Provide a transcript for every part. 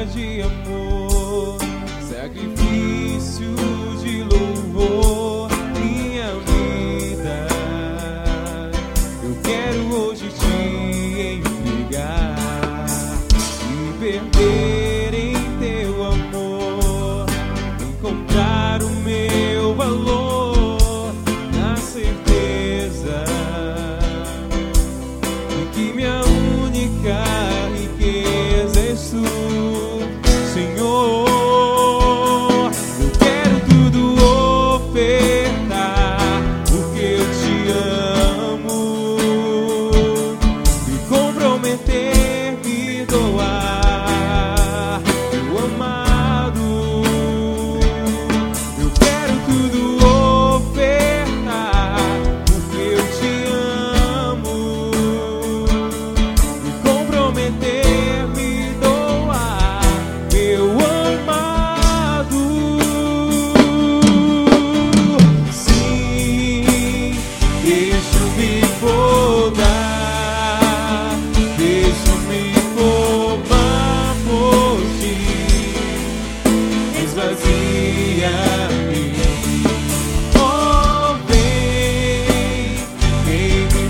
de amor, sacrifício de louvor, minha vida. Eu quero hoje te entregar e perder em teu amor, encontrar o meu valor na certeza de que minha única riqueza és tu, Senhor. Eu quero tudo ofertar, porque eu te amo, me comprometer, me doar, meu amado. Eu quero tudo ofertar, porque eu te amo, me comprometer, me doar, meu amado. Sim, deixo-me podar, deixo-me tomar por ti, esvazia-me. Oh, vem me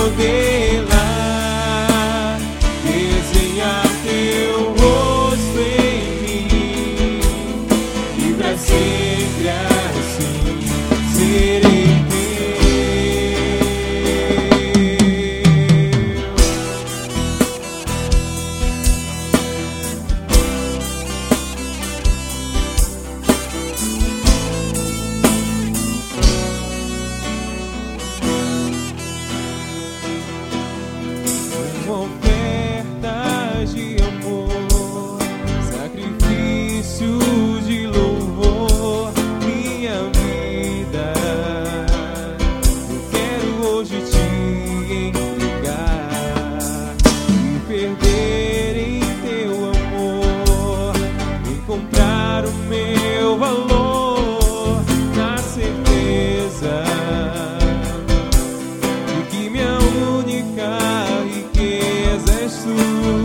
modelar, desenhar teu rosto em mim, e pra sempre assim serei teu. Uma oferta de amor, sacrifício de louvor, minha vida. Eu quero hoje te entregar e perder em teu amor, encontrar o meu valor na certeza de que minha única riqueza és tu.